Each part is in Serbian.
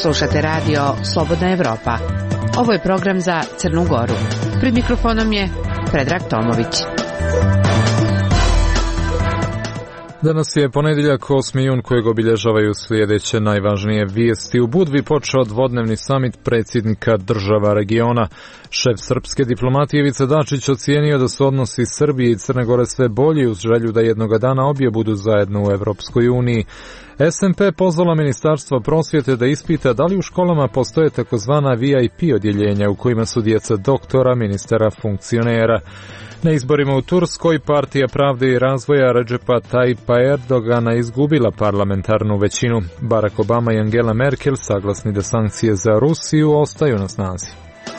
Slušate radio Slobodna Evropa. Ovo je program za Crnu Goru. Pred mikrofonom je Predrag Tomović. Danas je ponedjeljak 8. jun kojeg obilježavaju sljedeće najvažnije vijesti. U Budvi počeo dvodnevni samit predsjednika država regiona. Šef srpske diplomatije Ivica Dačić ocijenio da su odnosi Srbije i Crne Gore sve bolji uz želju da jednoga dana obje budu zajedno u Evropskoj uniji. SMP pozvala Ministarstvo prosvjete da ispita da li u školama postoje takozvana VIP odjeljenja u kojima su djeca doktora, ministara, funkcionera. Na izborima u Turskoj partija Pravde i razvoja Redžepa Tajpa Erdogana izgubila parlamentarnu većinu. Barack Obama i Angela Merkel saglasni da sankcije za Rusiju ostaju na snazi.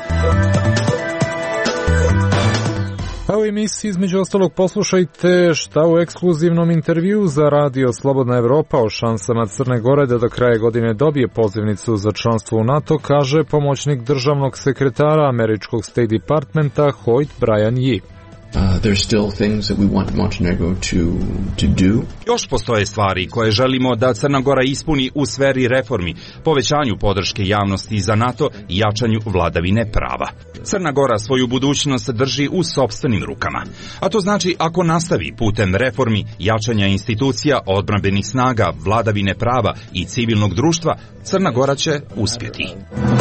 A u emisiji između ostalog poslušajte šta u ekskluzivnom intervjuu za radio Slobodna Evropa o šansama Crne Gore da do kraja godine dobije pozivnicu za članstvo u NATO, kaže pomoćnik državnog sekretara američkog State Departmenta Hoyt Brian Yee. There's still things that we want Montenegro to do. Još postoje stvari koje želimo da Crna Gora ispuni u sferi reformi, povećanju podrške javnosti za NATO i jačanju vladavine prava. Crna Gora svoju budućnost drži u sopstvenim rukama. A to znači ako nastavi putem reformi, jačanja institucija, odbrambenih snaga, vladavine prava i civilnog društva, Crna Gora će uspjeti.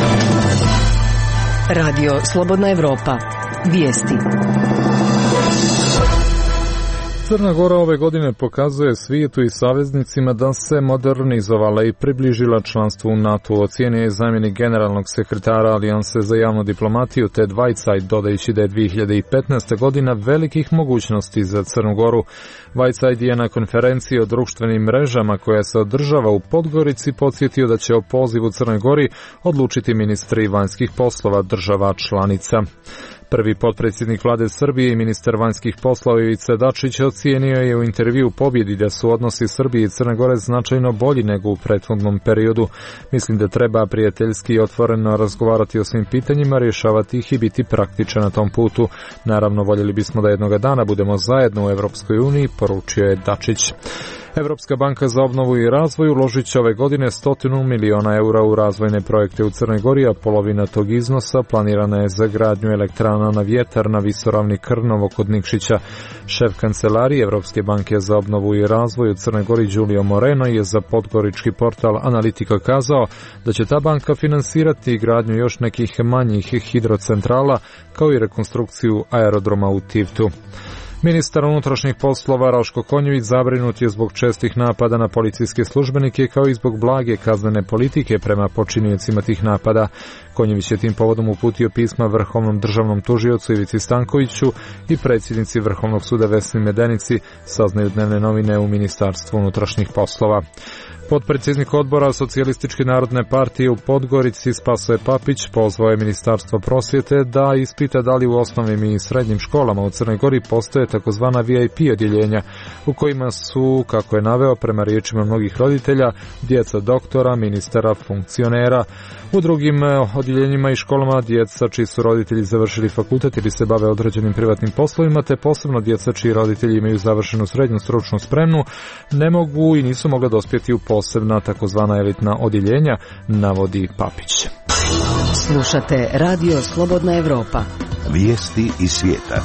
Radio Slobodna Evropa. Vijesti. Crna Gora ove godine pokazuje svijetu i saveznicima da se modernizovala i približila članstvu u NATO. Ocijenio je zamjenik generalnog sekretara Alijanse za javnu diplomatiju Ted Whiteside, dodajući da je 2015. godina velikih mogućnosti za Crnu Goru. Whiteside je na konferenciji o društvenim mrežama koja se održava u Podgorici podsjetio da će o pozivu Crnoj Gori odlučiti ministri vanjskih poslova država članica. Prvi potpredsjednik vlade Srbije i ministar vanjskih poslova Ivica Dačić ocijenio je u intervju pobjedi da su odnosi Srbije i Crne Gore značajno bolji nego u prethodnom periodu. Mislim da treba prijateljski i otvoreno razgovarati o svim pitanjima, rješavati ih i biti praktičan na tom putu. Naravno, voljeli bismo da jednoga dana budemo zajedno u Evropskoj uniji, poručio je Dačić. Evropska banka za obnovu i razvoj uložit će ove godine 100 miliona eura u razvojne projekte u Crnoj Gori, a polovina tog iznosa planirana je za gradnju elektrana na vjetar na visoravni Krnovo kod Nikšića. Šef kancelarije Evropske banke za obnovu i razvoj u Crnoj Gori Giulio Moreno je za podgorički portal Analitika kazao da će ta banka finansirati gradnju još nekih manjih hidrocentrala kao i rekonstrukciju aerodroma u Tivtu. Ministar unutrašnjih poslova Raško Konjević zabrinut je zbog čestih napada na policijske službenike kao i zbog blage kaznene politike prema počiniocima tih napada. Konjević je tim povodom uputio pisma Vrhovnom državnom tužiocu Ivici Stankoviću i predsjednici Vrhovnog suda Vesni Medenici, saznaju dnevne novine u Ministarstvu unutrašnjih poslova. Potpredsjednik odbora Socijalističke narodne partije u Podgorici Spasoje Papić pozvao je Ministarstvo prosvjete da ispita da li u osnovnim i srednjim školama u Crnoj Gori postoje takozvana VIP odjeljenja u kojima su, kako je naveo prema riječima mnogih roditelja, djeca doktora, ministara, funkcionera. U drugim odjeljenjima i školama djeca čiji su roditelji završili fakultet ili se bave određenim privatnim poslovima, te posebno djeca čiji roditelji imaju završenu srednju stručnu spremu, ne mogu i nisu mogla dospjeti u posebna takozvana elitna odjeljenja, navodi Papić. Slušate Radio Slobodna Evropa. Vijesti iz svijeta.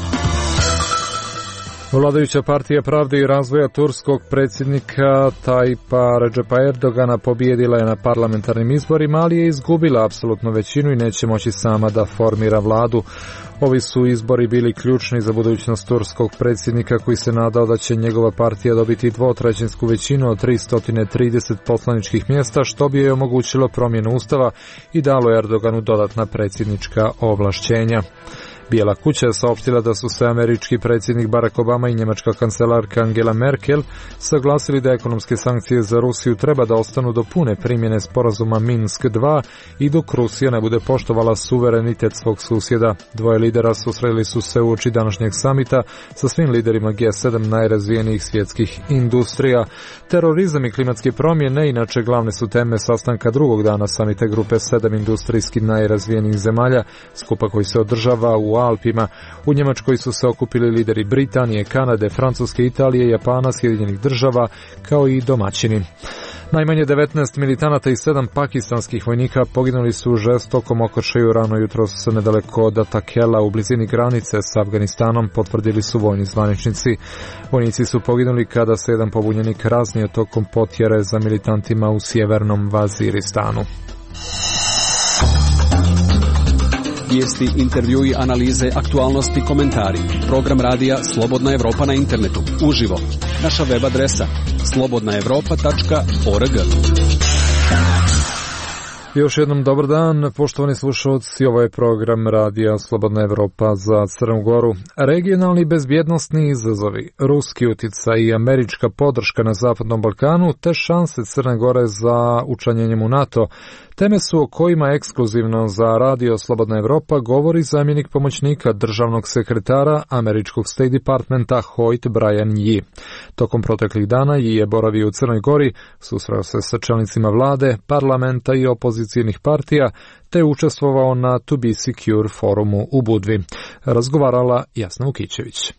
Vladajuća partija Pravde i razvoja turskog predsjednika Tajpa Redžepa Erdogana pobijedila je na parlamentarnim izborima, ali je izgubila apsolutnu većinu i neće moći sama da formira vladu. Ovi su izbori bili ključni za budućnost turskog predsjednika koji se nadao da će njegova partija dobiti dvotrećinsku većinu od 330 poslaničkih mjesta, što bi joj omogućilo promjenu ustava i dalo Erdoganu dodatna predsjednička ovlašćenja. Bijela kuća je saopštila da su se američki predsjednik Barack Obama i njemačka kancelarka Angela Merkel saglasili da ekonomske sankcije za Rusiju treba da ostanu do pune primjene sporazuma Minsk 2 i dok Rusija ne bude poštovala suverenitet svog susjeda. Dvoje lidera susreli su se uoči današnjeg samita sa svim liderima G7 najrazvijenijih svjetskih industrija. Terorizam i klimatske promjene inače glavne su teme sastanka drugog dana samita grupe 7 industrijski najrazvijenijih zemalja, skupa koji se održava u Alpima. U Njemačkoj su se okupili lideri Britanije, Kanade, Francuske, Italije, Japana, Sjedinjenih država, kao i domaćini. Najmanje 19 militanata i 7 pakistanskih vojnika poginuli su u žestokom okršaju rano jutros nedaleko od Atakela u blizini granice s Afganistanom, potvrdili su vojni zvaničnici. Vojnici su poginuli kada se jedan pobunjenik raznio tokom potjere za militantima u sjevernom Vaziristanu. Vijesti, intervjui, analize, aktualnosti, komentari. Program radija Slobodna Evropa na internetu. Uživo. Naša web adresa slobodnaevropa.org. Još jednom dobar dan, poštovani slušalci, ovo je program radija Slobodna Evropa za Crnu Goru. Regionalni bezbjednosni izazovi, ruski uticaj i američka podrška na Zapadnom Balkanu, te šanse Crne Gore za učlanjenjem u NATO, teme su o kojima ekskluzivno za radio Slobodna Evropa govori zamjenik pomoćnika državnog sekretara američkog State Departmenta Hoyt Brian Yee. Tokom proteklih dana Yee je boravio u Crnoj Gori, susreo se sa čelnicima vlade, parlamenta i opozicijnih partija, te učestvovao na To Be Secure forumu u Budvi. Razgovarala Jasna Vukićević.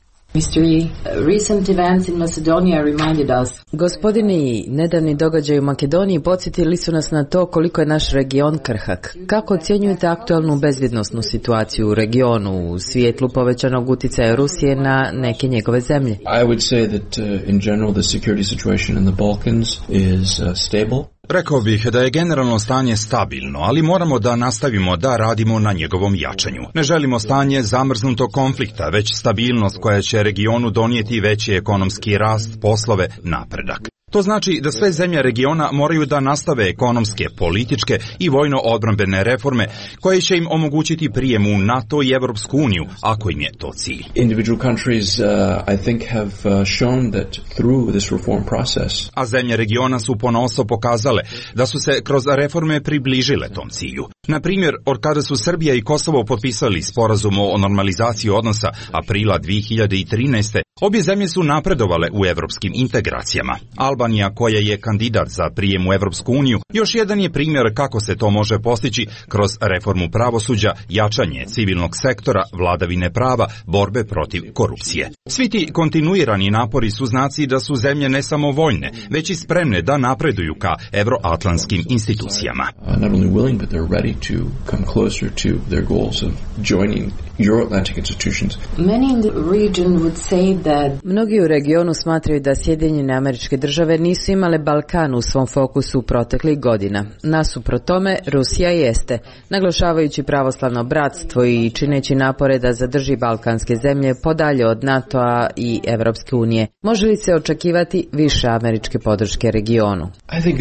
Gospodine Yee, nedavni događaji u Makedoniji podsjetili su nas na to koliko je naš region krhak. Kako ocjenjujete aktualnu bezbjednosnu situaciju u regionu u svijetlu povećanog utjecaja Rusije na neke njegove zemlje? I would say that in general the security situation in the Balkans is stable. Rekao bih da je generalno stanje stabilno, ali moramo da nastavimo da radimo na njegovom jačanju. Ne želimo stanje zamrznutog konflikta, već stabilnost koja će regionu donijeti veći ekonomski rast, poslove, napredak. To znači da sve zemlje regiona moraju da nastave ekonomske, političke i vojno-odbrambene reforme koje će im omogućiti prijem u NATO i Evropsku uniju, ako im je to cilj. Individual countries, I think, have shown that through this reform process. A zemlje regiona su ponosno pokazale da su se kroz reforme približile tom cilju. Na primjer, od kada su Srbija i Kosovo potpisali sporazum o normalizaciji odnosa aprila 2013. Obje zemlje su napredovale u evropskim integracijama. Albanija, koja je kandidat za prijem u Evropsku uniju, još jedan je primjer kako se to može postići kroz reformu pravosuđa, jačanje civilnog sektora, vladavine prava, borbe protiv korupcije. Svi ti kontinuirani napori su znaci da su zemlje ne samo voljne, već i spremne da napreduju ka evroatlantskim institucijama. Not only willing, but they're ready to come closer to their goals of joining Euro-Atlantic institutions. Many in the region would say that mnogi u regionu smatraju da Sjedinjene Američke Države nisu imale Balkan u svom fokusu proteklih godina. Nasuprot tome, Rusija jeste, naglašavajući pravoslavno bratstvo i čineći napore da zadrži balkanske zemlje podalje od NATO-a i Evropske unije. Može li se očekivati više američke podrške regionu? I think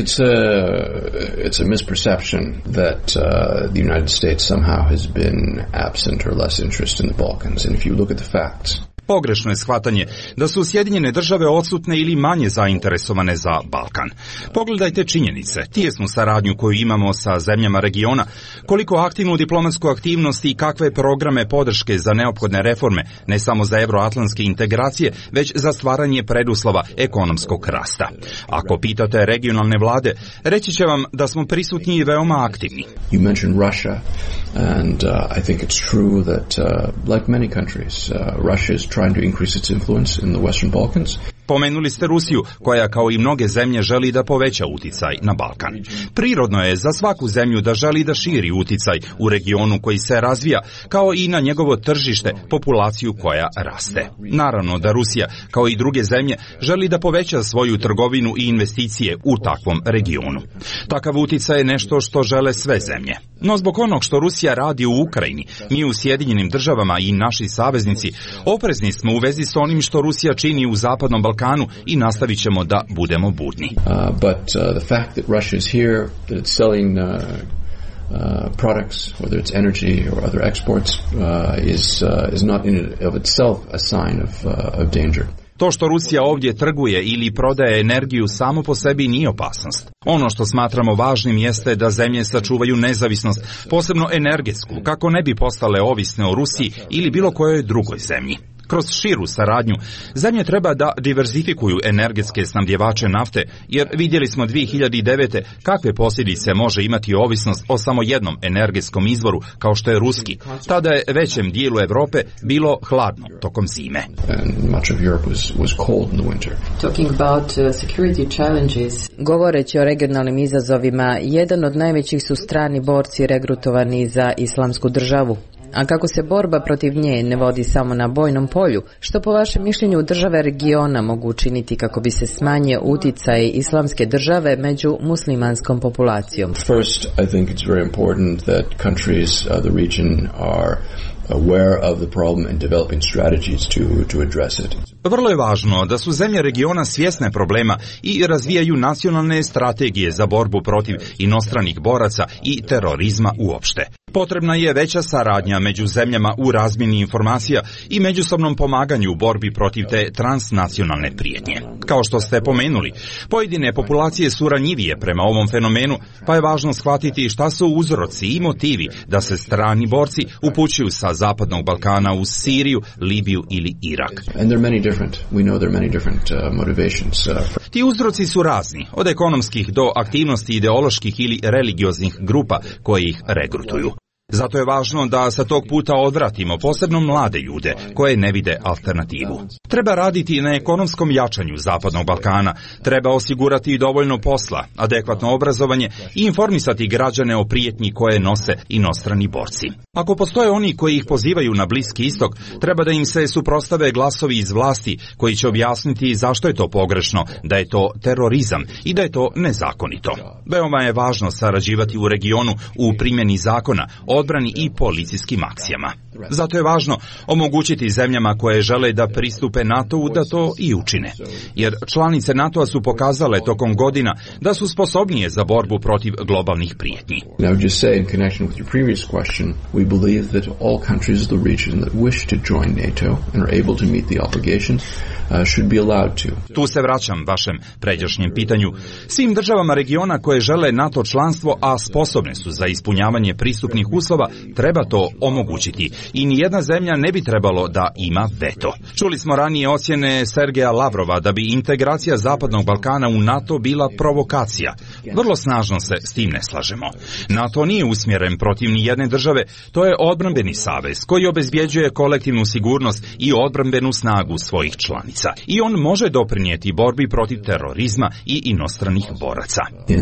it's a misperception that the United States somehow has been absent or less interest in the Balkans. And if you look at the facts, pogrešno je shvatanje da su Sjedinjene Države odsutne ili manje zainteresovane za Balkan. Pogledajte činjenice, tijesnu saradnju koju imamo sa zemljama regiona, koliko aktivnu diplomatsku aktivnost i kakve programe podrške za neophodne reforme, ne samo za evroatlantske integracije, već za stvaranje preduslova ekonomskog rasta. Ako pitate regionalne vlade, reći će vam da smo prisutni i veoma aktivni. You mentioned Russia, and I think it's true that, like many countries, Russia is trying to increase its influence in the Western Balkans. Pomenuli ste Rusiju, koja kao i mnoge zemlje želi da poveća uticaj na Balkan. Prirodno je za svaku zemlju da želi da širi uticaj u regionu koji se razvija, kao i na njegovo tržište, populaciju koja raste. Naravno da Rusija, kao i druge zemlje, želi da poveća svoju trgovinu i investicije u takvom regionu. Takav uticaj je nešto što žele sve zemlje. No zbog onog što Rusija radi u Ukrajini, mi u Sjedinjenim Državama i naši saveznici oprezni smo u vezi s onim što Rusija čini u Zapadnom Balkanu i nastavit ćemo da budemo budni. But the fact that Russia is here, that it's selling products, whether it's energy or other exports, is not in of itself a sign of danger. To što Rusija ovdje trguje ili prodaje energiju samo po sebi nije opasnost. Ono što smatramo važnim jeste da zemlje sačuvaju nezavisnost, posebno energetsku, kako ne bi postale ovisne o Rusiji ili bilo kojoj drugoj zemlji. Kroz širu saradnju, zemlje treba da diverzifikuju energetske snabdjevače nafte, jer vidjeli smo 2009. kakve posljedice može imati ovisnost o samo jednom energetskom izvoru, kao što je ruski. Tada je većem dijelu Europe bilo hladno tokom zime. Govoreći o regionalnim izazovima, jedan od najvećih su strani borci regrutovani za Islamsku državu. A kako se borba protiv nje ne vodi samo na bojnom polju, što po vašem mišljenju države regiona mogu učiniti kako bi se smanjio uticaj Islamske države među muslimanskom populacijom? First, I think it's very important that countries, the region are aware of the problem and developing strategies to address it. Vrlo je važno da su zemlje regiona svjesne problema i razvijaju nacionalne strategije za borbu protiv inostranih boraca i terorizma uopšte. Potrebna je veća saradnja među zemljama u razmjeni informacija i međusobnom pomaganju u borbi protiv te transnacionalne prijetnje. Kao što ste pomenuli, pojedine populacije su ranjivije prema ovom fenomenu, pa je važno shvatiti šta su uzroci i motivi da se strani borci upućuju sa Zapadnog Balkana u Siriju, Libiju ili Irak. Ti uzroci su razni, od ekonomskih do aktivnosti ideoloških ili religioznih grupa koje ih regrutuju. Zato je važno da sa tog puta odvratimo posebno mlade ljude koje ne vide alternativu. Treba raditi na ekonomskom jačanju Zapadnog Balkana, treba osigurati dovoljno posla, adekvatno obrazovanje i informisati građane o prijetnji koje nose inostrani borci. Ako postoje oni koji ih pozivaju na Bliski istok, treba da im se suprotstave glasovi iz vlasti koji će objasniti zašto je to pogrešno, da je to terorizam i da je to nezakonito. Veoma je važno sarađivati u regionu u primjeni zakona, odbrani i policijskim akcijama. Zato je važno omogućiti zemljama koje žele da pristupe NATO-u da to i učine. Jer članice NATO-a su pokazale tokom godina da su sposobnije za borbu protiv globalnih prijetnji. We believe that all countries of the region that wish to join NATO and are able to meet the obligations should be allowed to. Tu se vraćam vašem pređašnjem pitanju. Svim državama regiona koje žele NATO članstvo, a sposobne su za ispunjavanje pristupnih uslova, treba to omogućiti. I nijedna zemlja ne bi trebalo da ima veto. Čuli smo ranije ocjene Sergeja Lavrova da bi integracija Zapadnog Balkana u NATO bila provokacija. Vrlo snažno se s tim ne slažemo. NATO nije usmjeren protiv nijedne države, to je odbrambeni savez koji obezbjeđuje kolektivnu sigurnost i odbrambenu snagu svojih članica. I on može doprinijeti borbi protiv terorizma i inostranih boraca.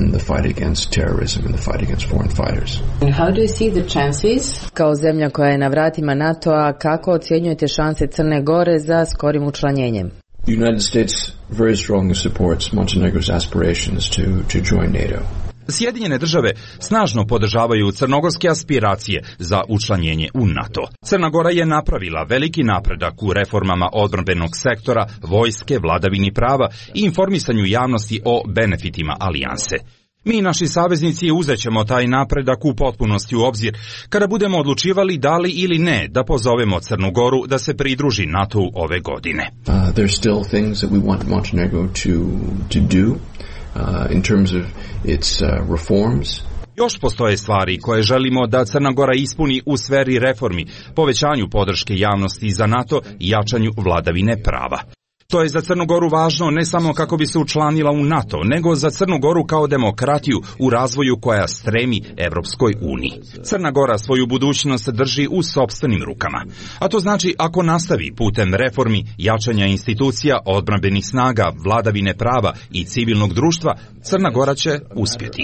Kao zemlja koja je na vratima NATO-a, kako ocjenjujete šanse Crne Gore za skorim učlanjenjem? The United States very strongly supports Montenegro's aspirations to join NATO. Sjedinjene države snažno podržavaju crnogorske aspiracije za učlanjenje u NATO. Crna Gora je napravila veliki napredak u reformama odbrambenog sektora, vojske, vladavini prava i informisanju javnosti o benefitima alijanse. Mi i naši saveznici uzet ćemo taj napredak u potpunosti u obzir kada budemo odlučivali da li ili ne da pozovemo Crnu Goru da se pridruži NATO-u ove godine. There's still things that we want Montenegro to do in terms of its reforms. Još postoje stvari koje želimo da Crna Gora ispuni u sferi reformi, povećanju podrške javnosti za NATO i jačanju vladavine prava. To je za Crnu Goru važno ne samo kako bi se učlanila u NATO, nego za Crnu Goru kao demokratiju u razvoju koja stremi Evropskoj uniji. Crna Gora svoju budućnost drži u sopstvenim rukama. A to znači ako nastavi putem reformi, jačanja institucija, odbrambenih snaga, vladavine prava i civilnog društva, Crna Gora će uspjeti.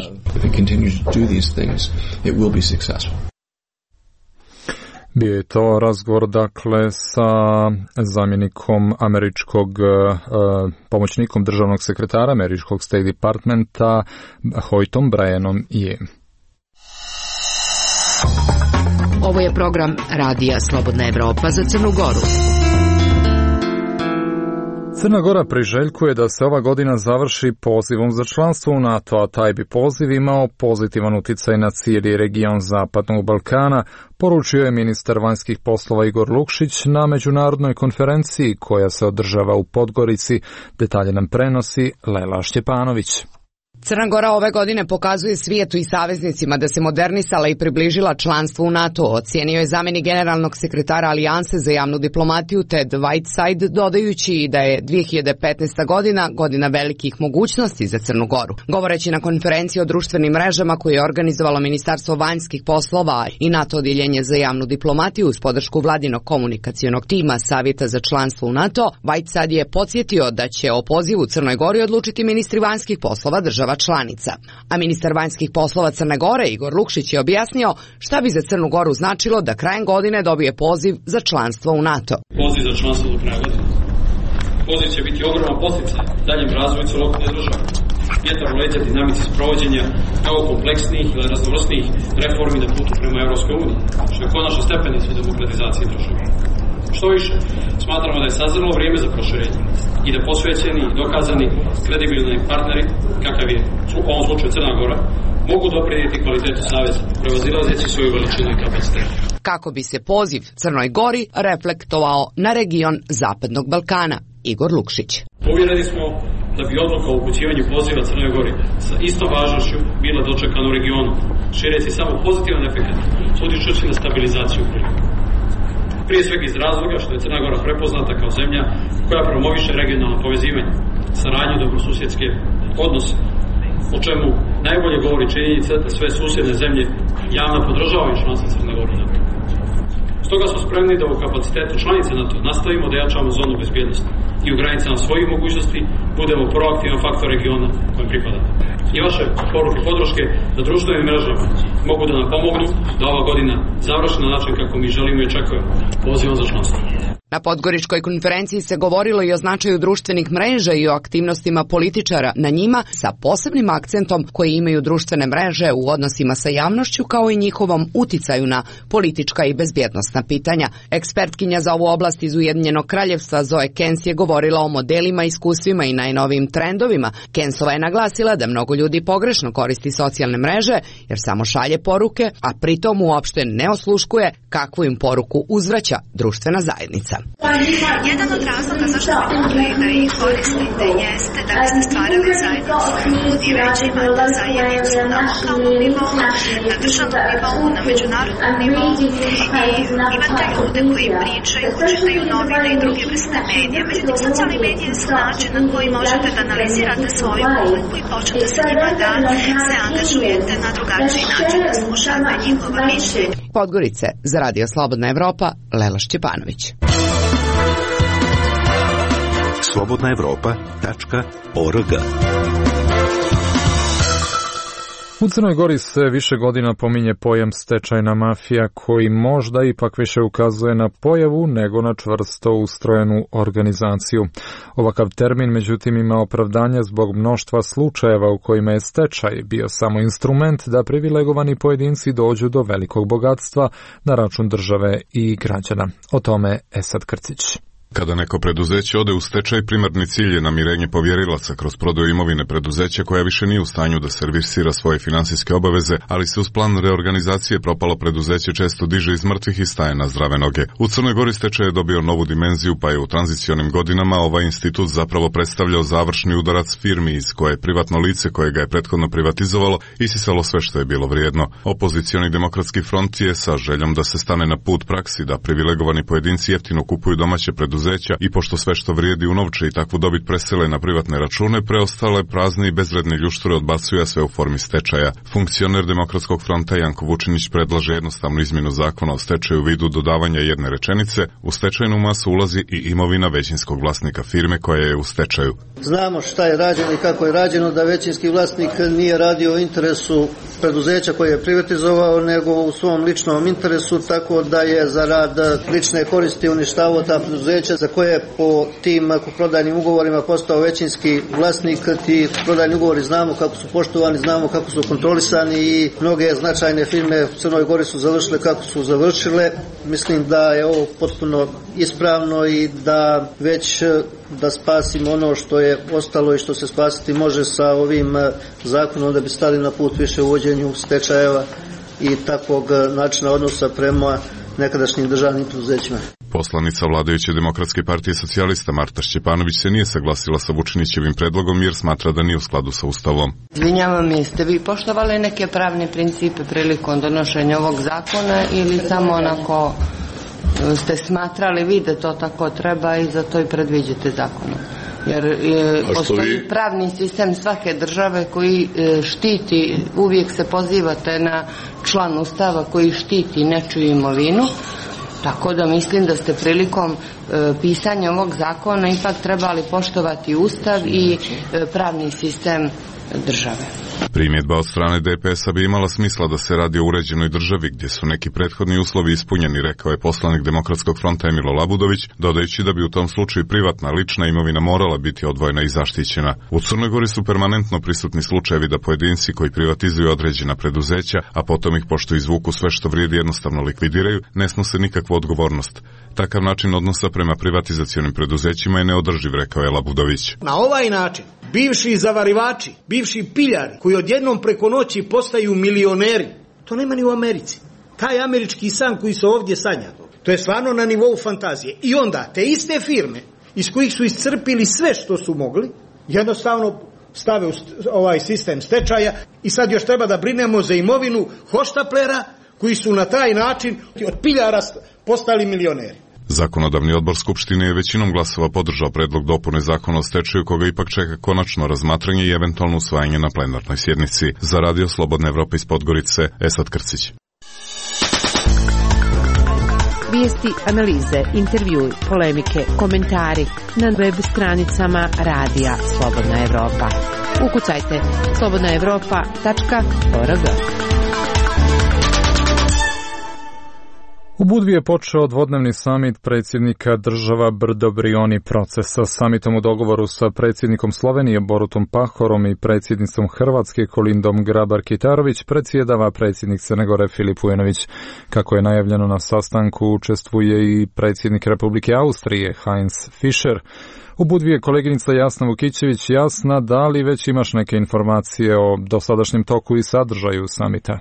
Bio je to razgovor, dakle, sa zamjenikom pomoćnikom državnog sekretara američkog State Departmenta Hoytom Brianom Yee. Ovo je program Radija Slobodna Evropa za Crnu Goru. Crna Gora priželjkuje da se ova godina završi pozivom za članstvo u NATO, a taj bi poziv imao pozitivan utjecaj na cijeli region Zapadnog Balkana, poručio je ministar vanjskih poslova Igor Lukšić na međunarodnoj konferenciji koja se održava u Podgorici. Detalje nam prenosi Lela Šćepanović. Crna Gora ove godine pokazuje svijetu i saveznicima da se modernisala i približila članstvu u NATO, ocijenio je zamjenik generalnog sekretara Alijanse za javnu diplomatiju Ted Whiteside, dodajući da je 2015. godina velikih mogućnosti za Crnu Goru. Govoreći na konferenciji o društvenim mrežama koju je organizovalo Ministarstvo vanjskih poslova i NATO odjeljenje za javnu diplomatiju uz podršku vladinog komunikacionog tima Savjeta za članstvo u NATO, Whiteside je podsjetio da će o pozivu Crnoj Gori odlučiti ministri vanjskih poslova država članica. A ministar vanjskih poslova Crne Gore Igor Lukšić je objasnio šta bi za Crnu Goru značilo da krajem godine dobije poziv za članstvo u NATO. Poziv za članstvo do kraja godine. Poziv će biti ogroman podsticaj daljem razvoju celokupne države. Vjetar u leđa dinamici sprovođenja mnogo kompleksnijih ili raznovrsnijih reformi na putu prema Evropskoj uniji, što je konačna stepenica demokratizacije države. Što više, smatramo da je sazrelo vrijeme za proširenje i da posvećeni i dokazani kredibilni partneri, kakav je u ovom slučaju Crna Gora, mogu doprinijeti kvalitetu saveza, prevazilazeći svoju veličinu i kapacitet. Kako bi se poziv Crnoj Gori reflektovao na region Zapadnog Balkana, Igor Lukšić. Uvjereni smo da bi odluka o upućivanju poziva Crnoj Gori sa istom važnošću bila dočekana u regionu, šireći samo pozitivan efekt, utičući na stabilizaciju u regiji. Prije svega iz razloga što je Crna Gora prepoznata kao zemlja koja promoviše regionalno povezivanje, saradnju i dobrosusjedske odnose, o čemu najbolje govori činjenica da sve susjedne zemlje javno podržavaju članstvo Crne Gore u NATO. Stoga smo spremni da u kapacitetu članice NATO nastavimo da jačamo zonu bezbjednosti i u granicama svojih mogućnosti budemo proaktivan faktor regiona kojem pripadamo. I vaše poruke podrške na društvenim mrežama mogu da nam pomognu da ova godina završi na način kako mi želimo i očekujemo. Pozivam za članstvo. Na Podgoričkoj konferenciji se govorilo i o značaju društvenih mreža i o aktivnostima političara na njima, sa posebnim akcentom koji imaju društvene mreže u odnosima sa javnošću, kao i njihovom uticaju na politička i bezbjednosna pitanja. Ekspertkinja za ovu oblast iz Ujedinjenog Kraljevstva Zoe Kens je govorila o modelima, iskustvima i najnovijim trendovima. Kensova je naglasila da mnogo ljudi pogrešno koristi socijalne mreže jer samo šalje poruke, a pritom uopšte ne osluškuje kakvu im poruku uzvraća društvena zajednica. Jedan od razloga zašto bi mogli da ih koristite jeste da biste stvarali zajednicu ljudi, već imate zajednicu na lokalnom nivou, na državnom nivou, na međunarodnom nivou i imate ljude koji pričaju, čitaju novine i druge vrste medija. Međutim, socijalni medije su način na koji možete da analizirate svoju publiku i počnete sa njima da se angažujete na drugačiji način, da slušate njihova mišljenja. Podgorice, za Radio Slobodna Evropa, Lela Šćepanović. slobodnaevropa.org. U Crnoj Gori se više godina pominje pojam stečajna mafija, koji možda ipak više ukazuje na pojavu nego na čvrsto ustrojenu organizaciju. Ovakav termin međutim ima opravdanje zbog mnoštva slučajeva u kojima je stečaj bio samo instrument da privilegovani pojedinci dođu do velikog bogatstva na račun države i građana. O tome Esad Krcić. Kada neko preduzeće ode u stečaj, primarni cilj je namirenje povjerilaca kroz prodaju imovine preduzeća koja više nije u stanju da servisira svoje financijske obaveze, ali se uz plan reorganizacije propalo preduzeće često diže iz mrtvih i staje na zdrave noge. U Crnoj Gori stečaj je dobio novu dimenziju, pa je u tranzicionim godinama ovaj institut zapravo predstavljao završni udarac firmi iz koje je privatno lice koje ga je prethodno privatizovalo isisalo sve što je bilo vrijedno. Opozicioni demokratski front je sa željom da se stane na put praksi da privilegovani pojedinci jeftino kupuju domaće preduzeća i pošto sve što vrijedi unovče i takvu dobit presele na privatne račune, preostale prazne i bezredne ljušture odbacuje sve u formi stečaja. Funkcioner Demokratskog fronta Janko Vučinić predlaže jednostavnu izmjenu zakona o stečaju u vidu dodavanja jedne rečenice: u stečajnu masu ulazi i imovina većinskog vlasnika firme koja je u stečaju. Znamo šta je rađeno i kako je rađeno, da većinski vlasnik nije radio u interesu preduzeća koje je privatizovao, nego u svom ličnom interesu, tako da je za rad lične koristi uništavao ta preduzeća za koje po tim prodajnim ugovorima postao većinski vlasnik. Ti prodajni ugovori znamo kako su poštovani, znamo kako su kontrolisani i mnoge značajne firme u Crnoj Gori su završile kako su završile. Mislim da je ovo potpuno ispravno i da već da spasimo ono što je ostalo i što se spasiti može sa ovim zakonom, da bi stali na put više uvođenju stečajeva i takvog načina odnosa prema nekadašnjim državnim preduzećima. Poslanica vladajuće Demokratske partije socijalista Marta Šćepanović se nije saglasila sa Vučinićevim predlogom jer smatra da nije u skladu sa Ustavom. Izvinjavam, jeste vi poštovali neke pravne principe prilikom donošenja ovog zakona ili samo onako ste smatrali vi da to tako treba i zato i predviđate zakonom? Jer postoji pravni sistem svake države koji štiti, uvijek se pozivate na član Ustava koji štiti nečiju imovinu, tako da mislim da ste prilikom pisanja ovog zakona ipak trebali poštovati Ustav i pravni sistem države. Primjedba od strane DPS-a bi imala smisla da se radi o uređenoj državi gdje su neki prethodni uslovi ispunjeni, rekao je poslanik Demokratskog fronta Emilo Labudović, dodajući da bi u tom slučaju privatna lična imovina morala biti odvojena i zaštićena. U Crnoj Gori su permanentno prisutni slučajevi da pojedinci koji privatizuju određena preduzeća, a potom ih pošto izvuku sve što vrijedi jednostavno likvidiraju, ne snose nikakvu odgovornost. Takav način odnosa prema privatizacionim preduzećima je neodrživ, rekao je Labudović. Na ovaj način bivši zavarivači, bivši piljari koji odjednom preko noći postaju milioneri, to nema ni u Americi. Taj američki san koji se ovdje sanja, to je stvarno na nivou fantazije. I onda te iste firme iz kojih su iscrpili sve što su mogli, jednostavno stave u ovaj sistem stečaja i sad još treba da brinemo za imovinu hoštaplera koji su na taj način od piljara postali milioneri. Zakonodavni odbor Skupštine je većinom glasova podržao predlog dopune zakona o stečaju, koga ipak čeka konačno razmatranje i eventualno usvajanje na plenarnoj sjednici. Za Radio Slobodna Evropa iz Podgorice, Esad Krcić. Vijesti, analize, intervjui, polemike, komentari na web stranicama Radija Slobodna Evropa. Ukucajte slobodnaevropa.org. U Budvi je počeo dvodnevni samit predsjednika država Brdo-Brioni. Proces sa samitom u dogovoru sa predsjednikom Slovenije Borutom Pahorom i predsjednicom Hrvatske Kolindom Grabar-Kitarović predsjedava predsjednik Crne Gore Filip Vujanović. Kako je najavljeno, na sastanku učestvuje i predsjednik Republike Austrije Heinz Fischer. U Budvi je koleginica Jasna Vukićević. Jasna, da li već imaš neke informacije o dosadašnjem toku i sadržaju samita?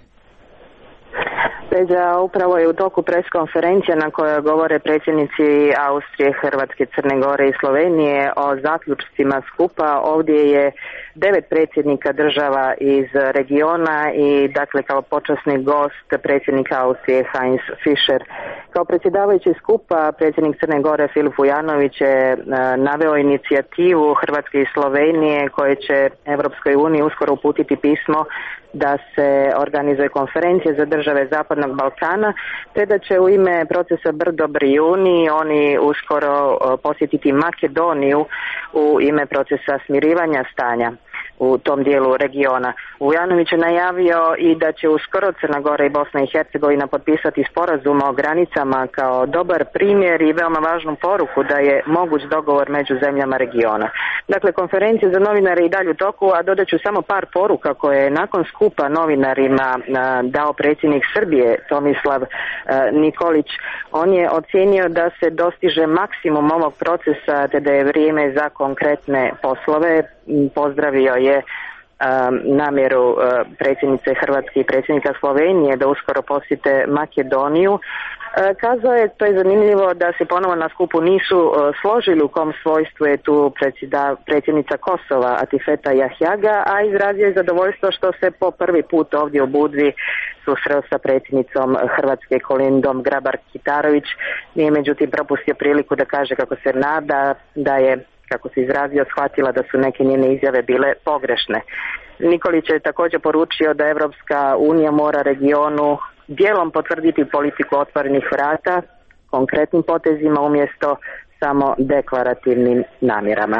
Upravo je u toku preskonferencija na kojoj govore predsjednici Austrije, Hrvatske, Crne Gore i Slovenije o zaključcima skupa. Ovdje je 9 predsjednika država iz regiona i dakle kao počasni gost predsjednik Austrije Heinz Fischer. Kao predsjedavajući skupa predsjednik Crne Gore Filip Vujanović je naveo inicijativu Hrvatske i Slovenije koje će Europskoj uniji uskoro uputiti pismo da se organizuje konferencija za države Zapadnog Balkana, te da će u ime procesa Brdo-Briuni oni uskoro posjetiti Makedoniju u ime procesa smirivanja stanja u tom dijelu regiona. Vujanović je najavio i da će uskoro Crna Gora i Bosna i Hercegovina potpisati sporazum o granicama kao dobar primjer i veoma važnu poruku da je moguć dogovor među zemljama regiona. Dakle, konferencija za novinare i dalje u toku, a dodat ću samo par poruka koje je nakon skupa novinarima dao predsjednik Srbije Tomislav Nikolić. On je ocijenio da se dostiže maksimum ovog procesa te da je vrijeme za konkretne poslove. Pozdravio je namjeru predsjednice Hrvatske i predsjednika Slovenije da uskoro posjete Makedoniju. Kazao je, to je zanimljivo, da se ponovo na skupu nisu složili u kom svojstvu je tu predsjednica Kosova Atifeta Jahjaga, a izrazio je zadovoljstvo što se po prvi put ovdje u Budvi susreo sa predsjednicom Hrvatske Kolindom Grabar-Kitarović. Nije međutim propustio priliku da kaže kako se nada da je, kako se izrazio, shvatila da su neke njene izjave bile pogrešne. Nikolić je također poručio da Evropska unija mora regionu dijelom potvrditi politiku otvorenih vrata konkretnim potezima umjesto samo deklarativnim namjerama.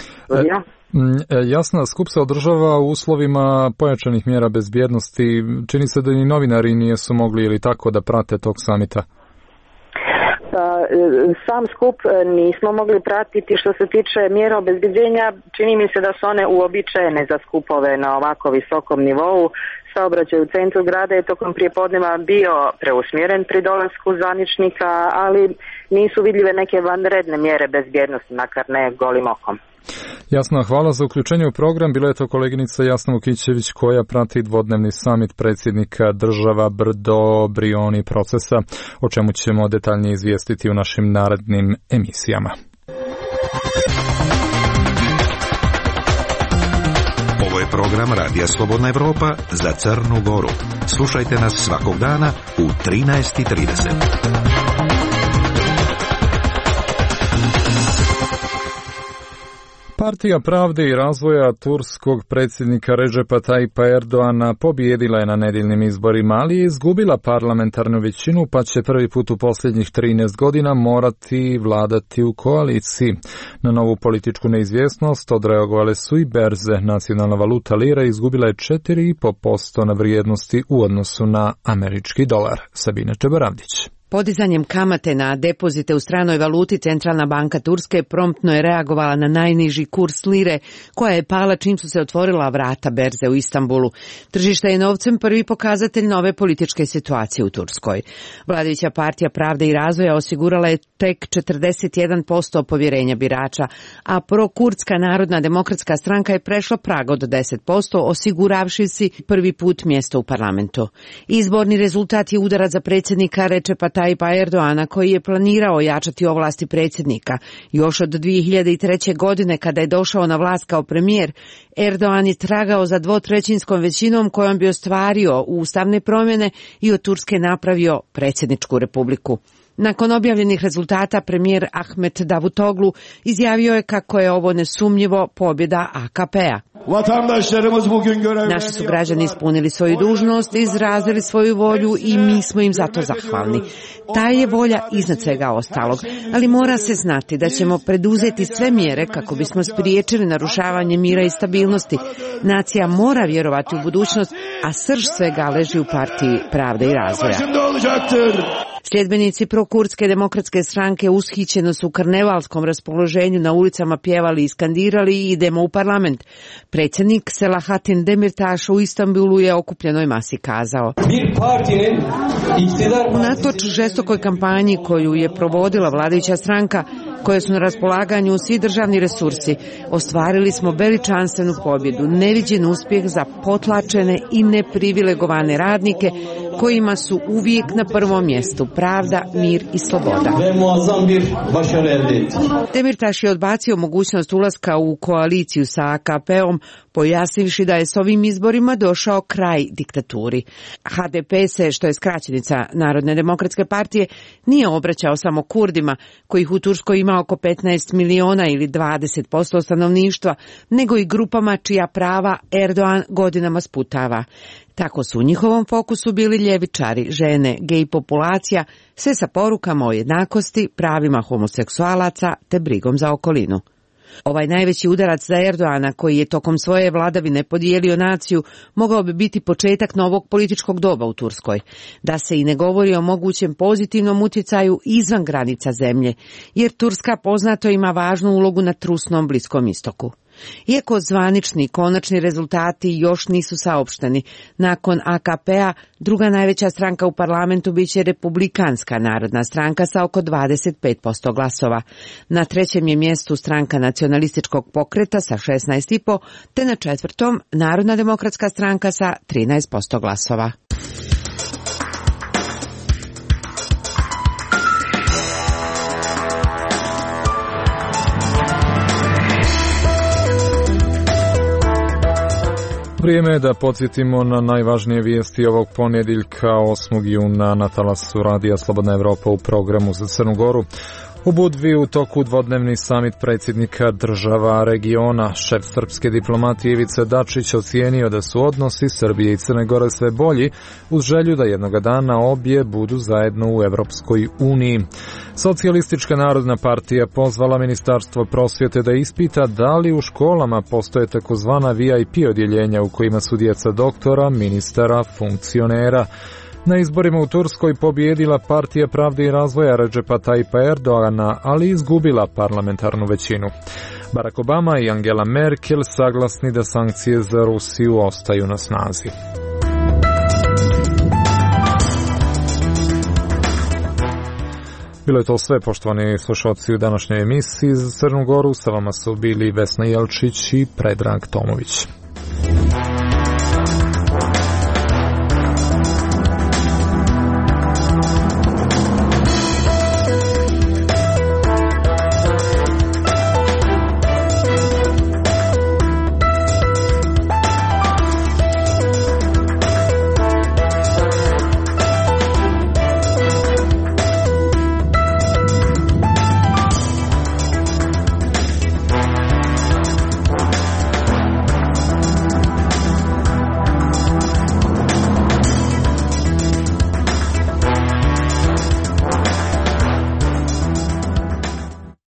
Jasna, skup se održava u uslovima pojačanih mjera bezbjednosti. Čini se da ni novinari nisu mogli ili tako da prate tog samita. Sam skup nismo mogli pratiti. Što se tiče mjera obezbeđenja, čini mi se da su one uobičajene za skupove na ovako visokom nivou. Saobraćaj u centru grada je tokom prijepodneva bio preusmjeren pri dolasku zvaničnika, ali nisu vidljive neke vanredne mjere bezbjednosti, makar ne golim okom. Jasno, hvala za uključenje u program. Bila je to koleginica Jasna Vukićević koja prati dvodnevni samit predsjednika država Brdo-Brioni procesa, o čemu ćemo detaljnije izvijestiti u našim narednim emisijama. Ovo je program Radija Slobodna Evropa za Crnu Goru. Slušajte nas svakog dana u 13:30. Partija pravde i razvoja turskog predsjednika Redžepa Tayyipa Erdoana pobijedila je na nedjeljnim izborima, ali je izgubila parlamentarnu većinu, pa će prvi put u posljednjih 13 godina morati vladati u koaliciji. Na novu političku neizvjesnost odreagovale su i berze. Nacionalna valuta lira izgubila je 4,5% na vrijednosti u odnosu na američki dolar. Sabina Čebaravdić. Podizanjem kamate na depozite u stranoj valuti Centralna banka Turske promptno je reagovala na najniži kurs lire, koja je pala čim su se otvorila vrata berze u Istanbulu. Tržište je novcem prvi pokazatelj nove političke situacije u Turskoj. Vladajuća partija pravde i razvoja osigurala je tek 41% povjerenja birača, a prokurdska Narodna demokratska stranka je prešla prag od 10%, osiguravši si prvi put mjesto u parlamentu. Izborni rezultat je udarac za predsjednika Redžepa Tayyipa Erdoana, koji je planirao jačati ovlasti predsjednika. Još od 2003. godine, kada je došao na vlast kao premijer, Erdoan je tragao za dvotrećinskom većinom kojom bi ostvario ustavne promjene i od Turske napravio predsjedničku republiku. Nakon objavljenih rezultata, premijer Ahmet Davutoglu izjavio je kako je ovo nesumnjivo pobjeda AKP-a. Naši su građani ispunili svoju dužnost, izrazili svoju volju i mi smo im zato zahvalni. Ta je volja iznad svega ostalog, ali mora se znati da ćemo preduzeti sve mjere kako bismo spriječili narušavanje mira i stabilnosti. Nacija mora vjerovati u budućnost, a srž svega leži u partiji pravde i razvoja. Sljedbenici prokurdske demokratske stranke ushićeno su u karnevalskom raspoloženju na ulicama pjevali i skandirali idemo u parlament. Predsjednik Selahattin Demirtaš u Istanbulu je okupljenoj masi kazao: unatoč žestokoj kampanji koju je provodila vladajuća stranka, koje su na raspolaganju svi državni resursi, ostvarili smo veličanstvenu pobjedu, neviđen uspjeh za potlačene i neprivilegovane radnike kojima su uvijek na prvom mjestu pravda, mir i sloboda. Demirtaš je odbacio mogućnost ulaska u koaliciju sa AKP-om, pojasnivši da je s ovim izborima došao kraj diktaturi. HDP se, što je skraćenica Narodne demokratske partije, nije obraćao samo Kurdima, kojih u Turskoj ima oko 15 miliona ili 20% stanovništva, nego i grupama čija prava Erdoan godinama sputava. Tako su u njihovom fokusu bili ljevičari, žene, gej populacija, sve sa porukama o jednakosti, pravima homoseksualaca te brigom za okolinu. Ovaj najveći udarac za Erdoana, koji je tokom svoje vladavine podijelio naciju, mogao bi biti početak novog političkog doba u Turskoj. Da se i ne govori o mogućem pozitivnom utjecaju izvan granica zemlje, jer Turska poznato ima važnu ulogu na trusnom Bliskom istoku. Iako zvanični konačni rezultati još nisu saopšteni, nakon AKP-a druga najveća stranka u parlamentu biće Republikanska narodna stranka sa oko 25% glasova. Na trećem je mjestu stranka nacionalističkog pokreta sa 16,5%, te na četvrtom Narodna demokratska stranka sa 13% glasova. Vrijeme je da podsjetimo na najvažnije vijesti ovog ponedjeljka 8. juna na talasu Radija Slobodna Evropa u programu za Crnu Goru. U Budvi u toku dvodnevni samit predsjednika država regiona. Šef srpske diplomatije Ivica Dačić ocijenio da su odnosi Srbije i Crne Gore sve bolji, uz želju da jednoga dana obje budu zajedno u Evropskoj uniji. Socijalistička narodna partija pozvala Ministarstvo prosvjete da ispita da li u školama postoje takozvana VIP odjeljenja u kojima su djeca doktora, ministara, funkcionera. Na izborima u Turskoj pobijedila partija pravde i razvoja Redžepa Tayyipa Erdoana, ali izgubila parlamentarnu većinu. Barack Obama i Angela Merkel saglasni da sankcije za Rusiju ostaju na snazi. Bilo je to sve, poštovani slušalci, u današnjoj emisiji za Crnu Goru. Sa vama su bili Vesna Jelčić i Predrag Tomović.